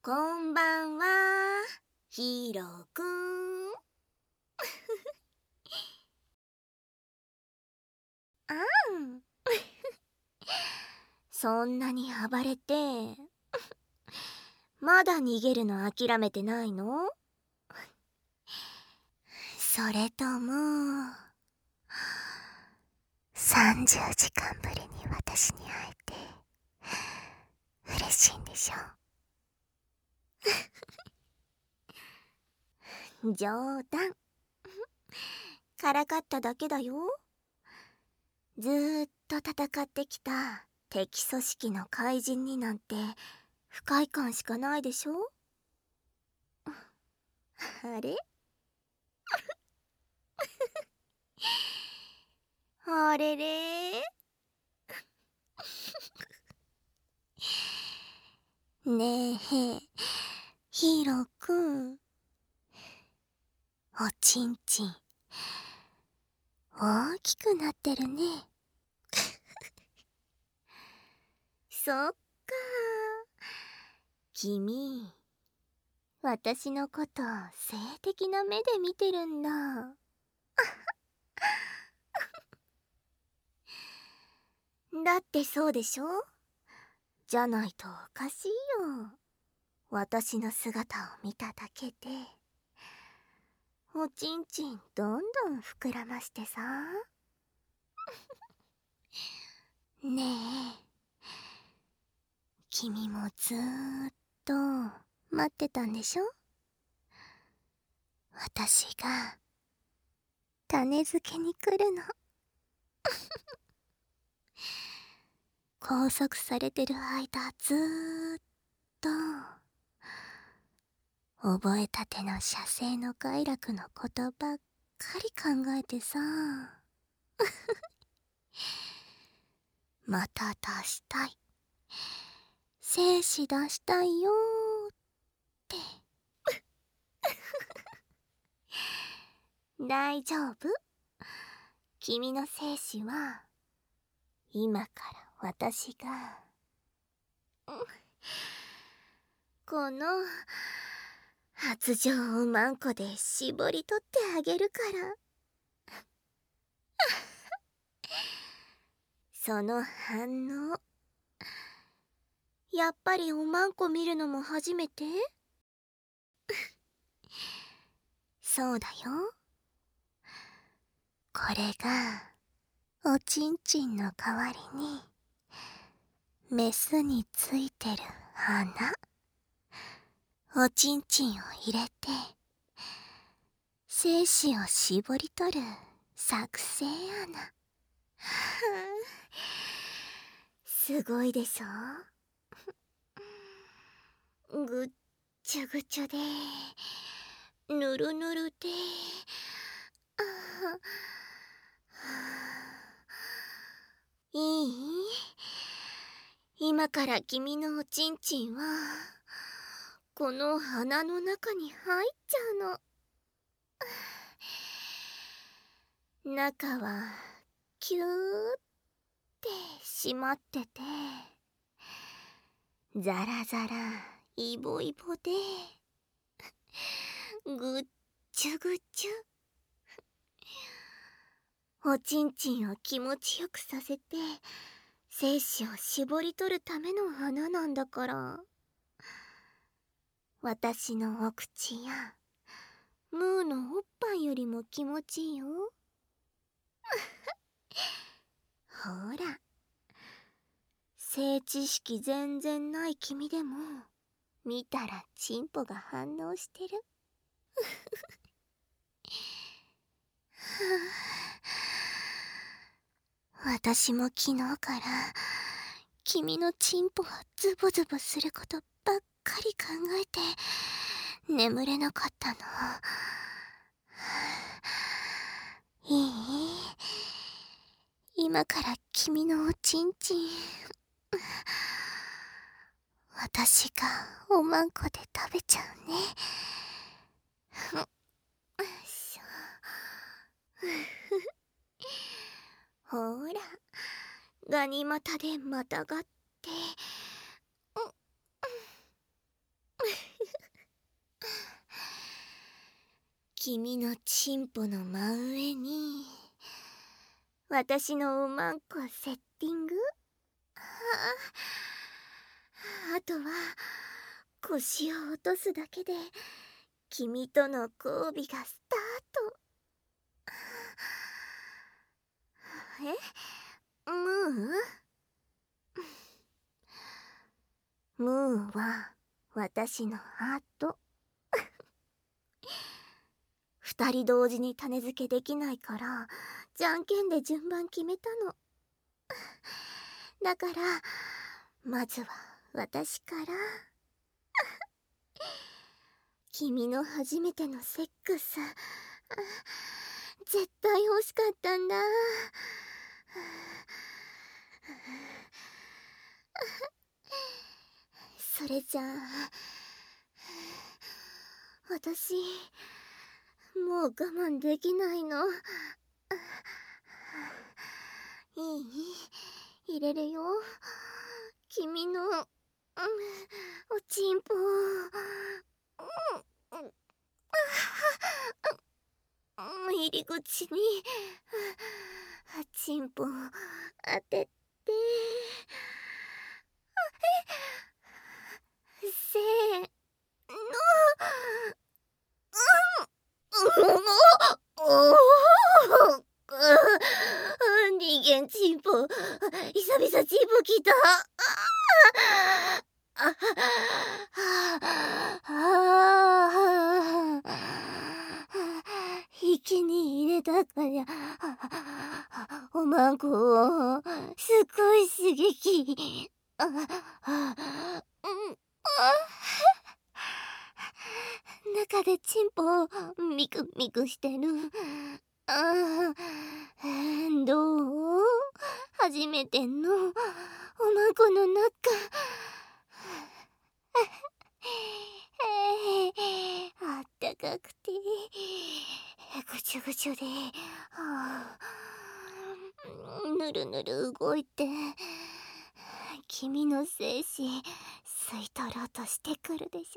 こんばんは、ヒーローくん。あん。そんなに暴れて、まだ逃げるの諦めてないの？それとも、30時間ぶりに私に会えて、嬉しいんでしょ？冗談。からかっただけだよ。ずーっと戦ってきた敵組織の怪人になんて不快感しかないでしょ？あれ？あれれ？ねえ、ヒーローくん。おちんちん、大きくなってるね。そっか。君、私のこと性的な目で見てるんだ。だってそうでしょ？じゃないとおかしいよ。私の姿を見ただけでおちんちんどんどん膨らましてさ。ねえ、君もずーっと待ってたんでしょ？私が種付けに来るの。拘束されてる間ずーっと覚えたての写生の快楽のことばっかり考えてさ。また出したい、精子出したいよーって。大丈夫？君の精子は今から私がこの発情をマンコで絞り取ってあげるから。その反応、やっぱりおまんこ見るのも初めて？そうだよ。これがおちんちんの代わりにメスについてる花。おちんちんを入れて精子を絞り取る作成穴。すごいでしょ？ぐっちゃぐちゃでぬるぬるで、いい？今から君のおちんちんはこの鼻の中に入っちゃうの。中はキューって閉まってて、ザラザライボイボでぐっちゅぐちゅ。おちんちんを気持ちよくさせて精子を絞り取るための花なんだから。私のお口やムーのおっぱいよりも気持ちいいよ。ほら、性知識全然ない君でも見たらチンポが反応してる。私も昨日から君のチンポがズボズボすることばっかり考えて眠れなかったの。いい？今から君のおちんちん私がおまんこで食べちゃうね。ほら、ガニ股でまたがって。 君のチンポの真上に私のおまんこセッティング。あとは腰を落とすだけで君との交尾がスタート。ムーは私のハート。二人同時に種付けできないからじゃんけんで順番決めたの。だからまずは私から。君の初めてのセックス、絶対欲しかったんだ。それじゃあ私もう我慢できないの。いい？入れるよ。君の、おちんぽ。入り口にちんぽ当てて、せーの。人間チンポ、久々チンポ来た。息に入れたかりゃおまんこをすごい刺激。中でチンポをミクミクしてる。どう？初めてのおまんこの中。あったかくてぐちゅぐちゅで、ぬるぬる動いて君の精子吸い取ろうとしてくるでしょ。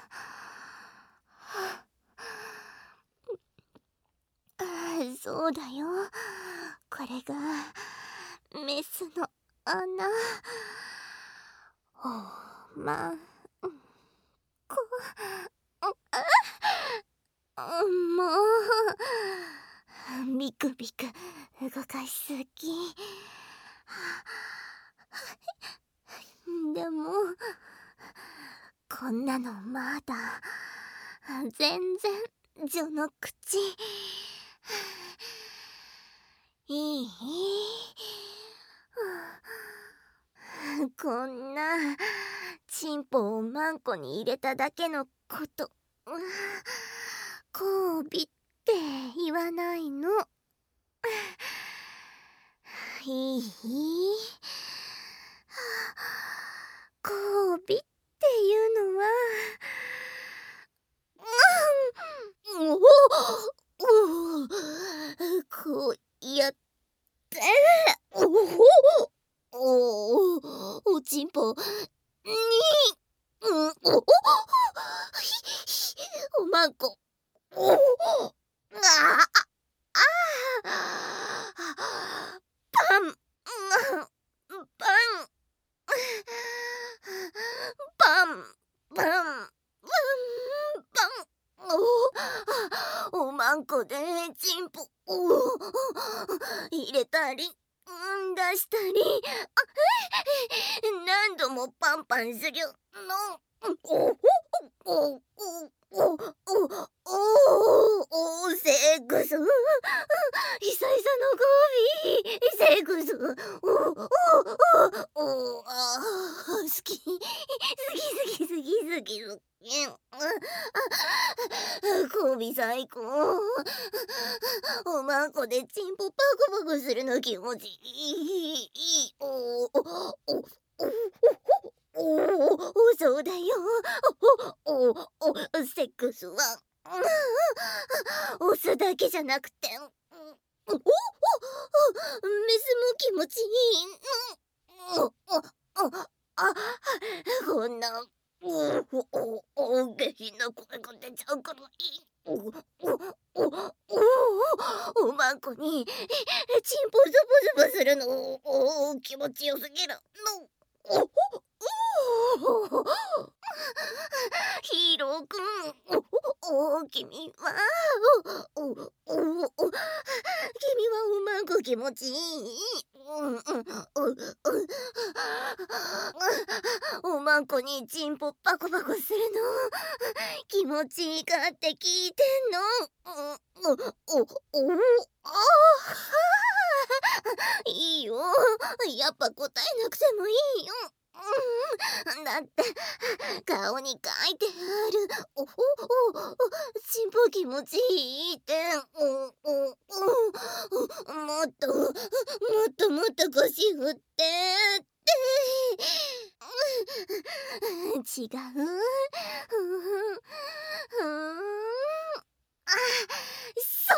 そうだよ、これがメスの穴。おまんこ。もうビクビク動かしすぎ。でもこんなのまだ全然序の口。いい？こんなチンポをマンコに入れただけのこと交尾って言わないの。いい？交尾っていうのはこうやっておちんぽにおまんこパンパンパンパンおまんこでチンポ入れたり出したり何度もパンパンするの。セックス久々のゴビセックス好き好きコビ最高。おまんこでチンポパクパクするの気持ちいい。そうだよ。セックスは押すだけじゃなくてメスも気持ちいいの。こんな下品な声が出ちゃうからいい。 おまんこにチンポズボズボするの気持ちよすぎるの。ヒーローくん、君はおまんこ気持ちいい。おまんこにチンポパコパコするの気持ちいいかって聞いてんの。あいいよ、やっぱ答えなくてもいいよ。だって顔に書いてある。チンポ気持ちいいって。もっと腰振ってって。違う。あ、そう。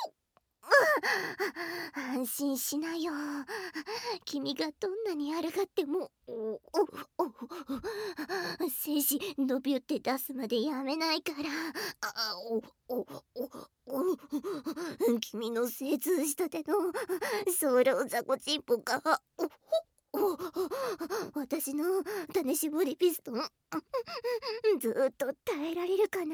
安心しなよ。君がどんなにあるがっても精子伸びって出すまでやめないから。君の精通したてのソロザコチンポが私の種絞りピストンずっと耐えられるかな。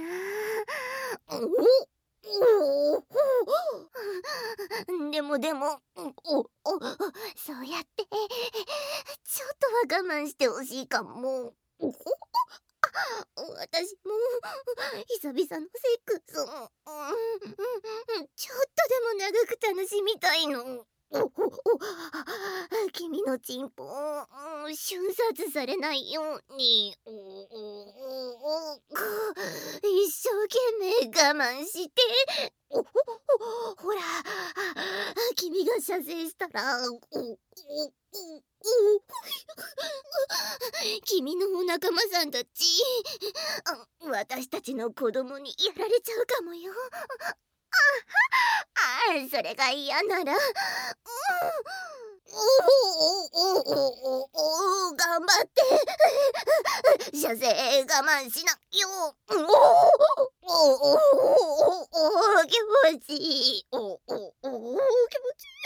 でもそうやってちょっとは我慢してほしいかも。私も久々のセックスちょっとでも長く楽しみたいの。君のチンポ瞬殺されないように一生懸命我慢して。ほら君が射精したら君のお仲間さんたち私たちの子供にやられちゃうかもよ。それが嫌なら頑張って射精我慢しなよ。気持ちいい。気持ちい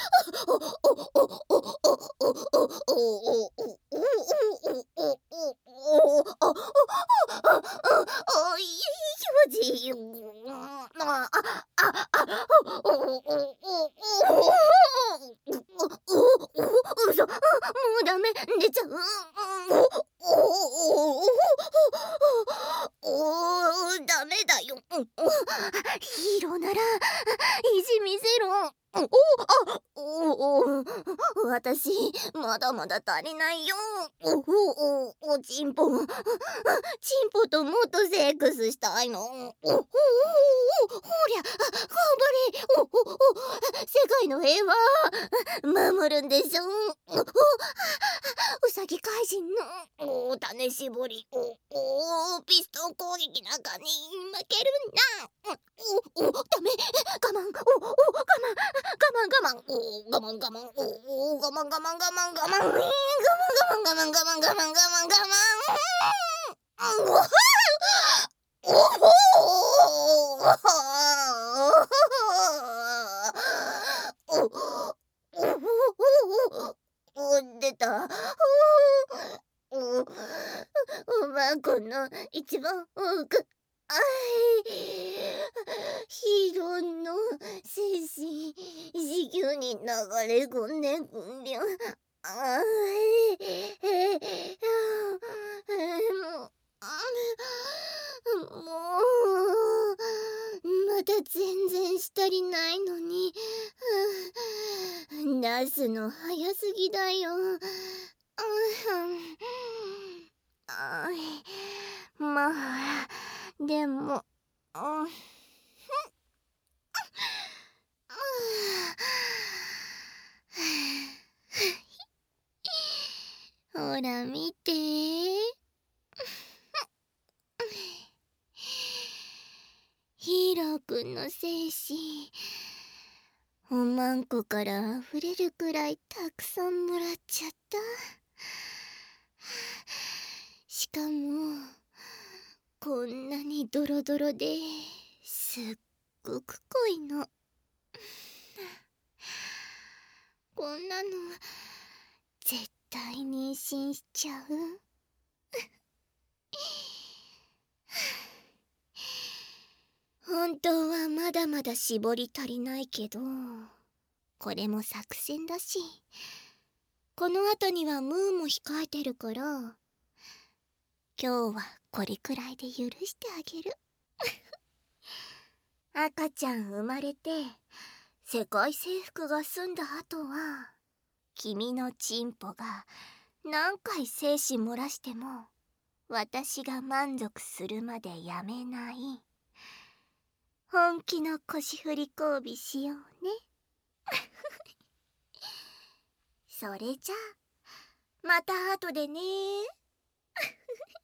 い。いい気持ちいいよ。嘘、もうダメ、出ちゃう。ダメだよ。ヒーローなら意地見せろ。私まだまだ足りないよ。チンポともっとセックスしたいの。ほりゃ頑張れ。世界の平和守るんでしょ。うさぎ怪人の種絞りピストン攻撃なんかに負けるな。ダメ、我慢、我慢、出た。おばあこの一番多くヒーローの精神地球に流れ込んでくんりゃ。もうまだ全然したりないのに出すの早すぎだよ。まあでもほら見てヒーローくんの精子おまんこからあふれるくらいたくさんもらっちゃった。しかもこんなにドロドロですっごく濃いの。こんなの絶対妊娠しちゃう。本当はまだまだ絞り足りないけど、これも作戦だし、この後にはムーも控えてるから、今日はこれくらいで許してあげる。赤ちゃん生まれて世界征服が済んだ後は、君のチンポが何回精子漏らしても私が満足するまでやめない本気の腰振り交尾しようね。それじゃあまた後でね。